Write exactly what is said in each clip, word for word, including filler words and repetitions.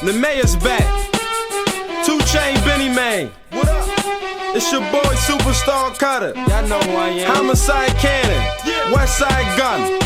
The mayor's back. Two Chain Benny Man. What up? It's your boy Superstar Cutter. Y'all know who I am. Homicide Cannon. Yeah. Westside Gun.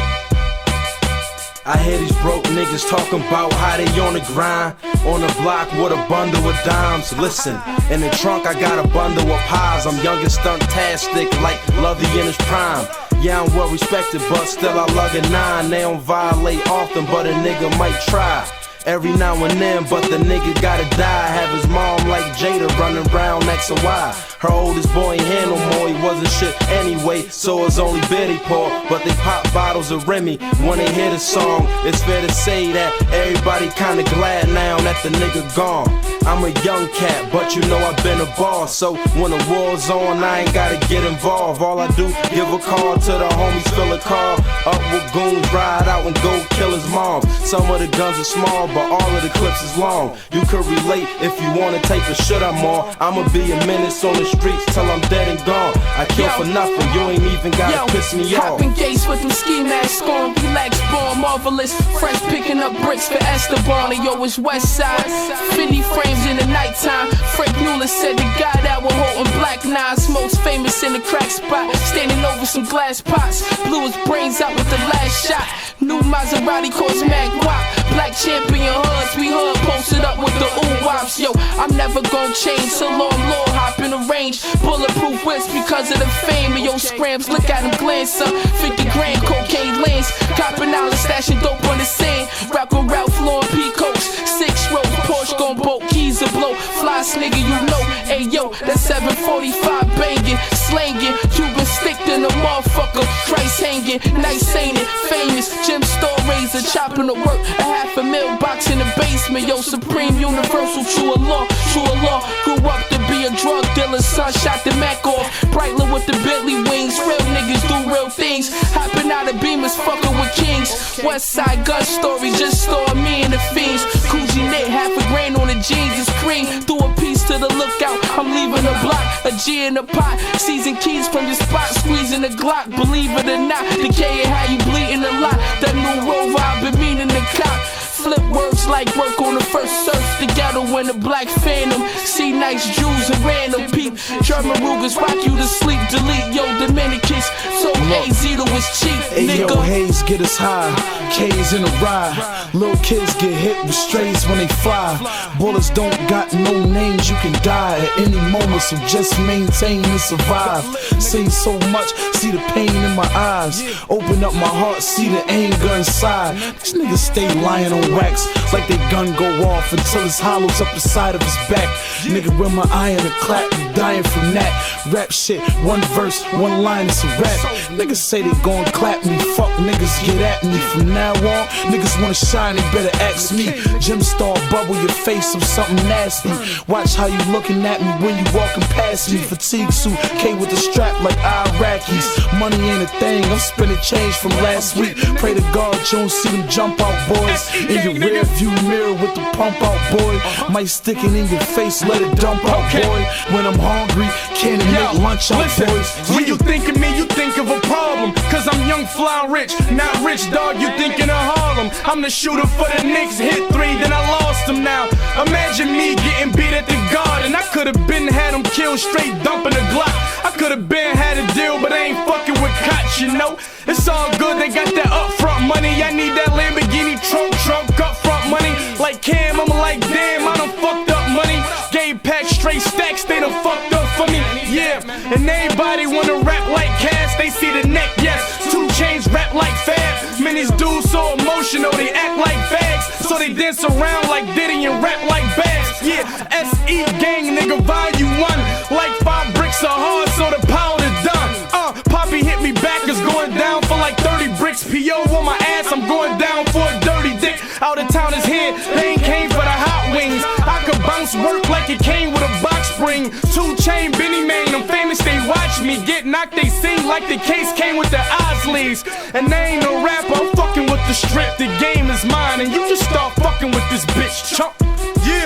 I hear these broke niggas talking about how they on the grind, on the block with a bundle of dimes. Listen, in the trunk I got a bundle of pies. I'm young and stuntastic like Lovey in his prime. Yeah, I'm well respected, but still I lug a nine. They don't violate often, but a nigga might try every now and then, but the nigga gotta die. Have his mom like Jada running around X and Y. Her oldest boy ain't here no more, he wasn't shit anyway, so it's only Betty Paul. But they pop bottles of Remy when they hear the song. It's fair to say that everybody kinda glad now that the nigga gone. I'm a young cat, but you know I've been a boss. So when the war's on, I ain't gotta get involved. All I do, give a call to the homies, fill a car up with goons, ride out and go kill his mom. Some of the guns are small, but all of the clips is long. You could relate if you wanna take a shit I'm on. I'ma be a menace on the streets till I'm dead and gone. I kill yo, for nothing, you ain't even gotta yo, piss me off. Copping gates with them ski masks on, relax, born marvelous. Fresh picking up bricks for Esteban, and yo, it's West Side. Philly frames in the nighttime. Frank Mueller said the guy that was holding black nines, most famous in the crack spot, standing over some glass pots. Blew his brains out with the last shot. New Maserati cost mad guap. Black champion hoods, we hood posted up with the ooh wops. Yo, I'm never gon' change, so long law hop in the range. Bulletproof whips because of the fame. And yo, scrams, look at him glance up. fifty grand cocaine lands. Copping out and stashing dope on the sand. Rapping Ralph Lauren Peacocks. Six rows, Porsche gon' bolt, keys a blow. Fly nigga, you know. Hey yo, that seven forty-five banging, slanging. Cuban stick in a motherfucker. Christ hanging, nice ain't it? Famous, gym store razor, chopping the work. A half a mil box in the basement. Yo, supreme, universal, true law, true law. Grew up to be a drug dealer, son, shot the Mac off. Brightler with the Bentley wings. Real niggas do real things. Hopping out of Beamers, fucking with kings. Westside Gun Story, just saw me and the fiends. Coogee knit, half a grain on the jeans is cream. Threw a piece to the lookout, I'm leaving the block. A G in the pot, seizing keys from your spot, squeezing the Glock. Believe it or not, decaying how you bleeding a lot. That new Rover, I've been meaning to cop. Flip words like work on the first surf. The ghetto in the black phantom. See nice Jews and random peep. German Rugers rock you to sleep. Delete yo Dominicans. So A Zito is cheap. Hey nigga. yo, Hayes get us high. K's in a ride. Little kids get hit with strays when they fly. Bullets don't got no names. You can die at any moment. So just maintain and survive. Seen so much, see the pain in my eyes. Open up my heart, see the anger inside. These niggas stay lying on wax like they gun go off until it's hollows up the side of his back. Nigga with my eye in a clap, you dying from that. Rap shit, one verse, one line, it's a rap. Niggas say they gon' clap me, fuck niggas get at me. From now on, niggas wanna shine, they better ask me. Gym star bubble your face, I'm something nasty. Watch how you looking at me when you walking past me. Fatigue suit, K with the strap like Iraqis. Money ain't a thing, I'm spending change from last week. Pray to God you don't see them jump out boys. In your rear view mirror with the pump out, boy. Might stick it in your face, let it dump out, boy. When I'm hungry, can't make lunch out, listen, boys. When you think of me, you think of a problem. Cause I'm young, fly, rich, not rich, dog, you thinking of Harlem. I'm the shooter for the Knicks, hit three, then I lost them now. Imagine me getting beat at the Garden. I could've been had them killed straight dumping a Glock. I could've been had a deal, but I ain't fucking with cops, you know. It's all good, they got that upfront money. I need that Lamborghini trunk, trunk, upfront money. Like Cam, I'm like, damn, I done fucked up money. Gave pack straight stacks, they done fucked up for me. Yeah, and everybody wanna rap like Cass. They see the neck, yes. Two Chains rap like Fab. Man, these dudes so emotional, they act like bags. So they dance around like Diddy and rap like bags. Yeah, S E gang, nigga, volume one. Like five bricks are hard, so the powder done. Uh, Poppy hit me back, it's going down for like thirty bricks. P O on my ass, I'm going down for a dirty dick. Out of town is here, they ain't came for the hot wings. I could bounce work like it came with a box spring. Two Chain Benny Man, I'm famous, they watch me. Get knocked, they sing like the case came with the odds leads. And they ain't no rapper, I'm fucking with the strip. The game is mine, and you just start fucking with this bitch, chump. Yeah,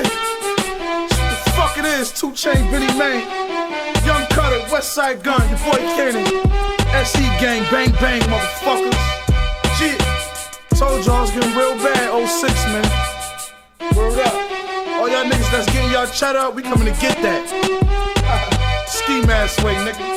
what the fuck it is, Two Chain Benny Man. Young Cutter, Westside Gun, your boy Cannon. S E gang, bang bang, motherfuckers. Yeah, told y'all I was getting real bad, oh six, man. Word up. All y'all niggas that's getting y'all cheddar up, we coming to get that. Ski mask way, nigga.